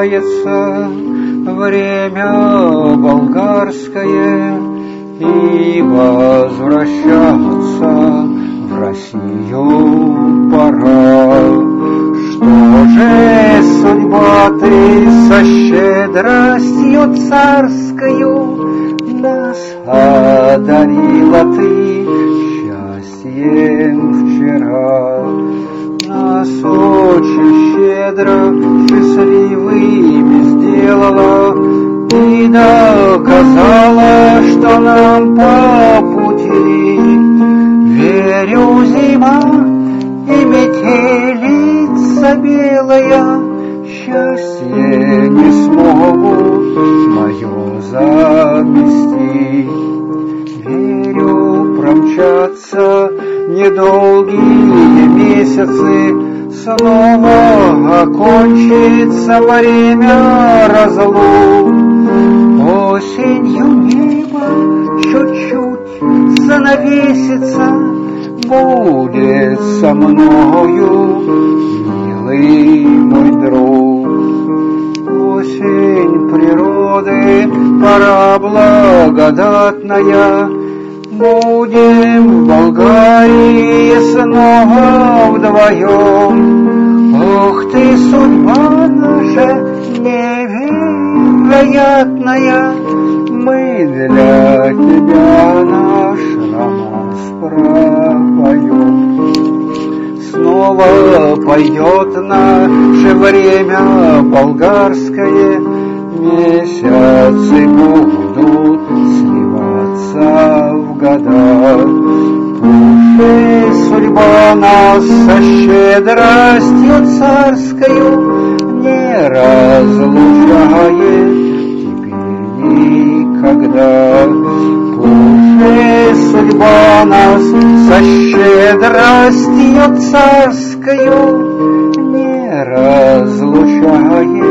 кончается время болгарское, и возвращаться в Россию пора. Что же судьба ты со щедростью царскою нас одарила ты счастьем вчера? Нас очень щедро счастливыми сделала и доказала, что нам по пути. Верю, зима и метелица белая счастье не смогут мое замести. Верю, промчатся недолгие месяцы, снова окончится время разлук. Осенью небо чуть-чуть занавесится, будет со мною, милый мой друг. Осень природы, пора благодатная, будем в Болгарии снова вдвоем. Ох ты, судьба наша невероятная, мы для тебя наш романс пропоем. Снова пойдет наше время болгарское, месяцы будут сливаться в года. Пусть судьба нас со щедростью царскою не разлучает теперь никогда. Пусть судьба нас со щедростью царскою не разлучает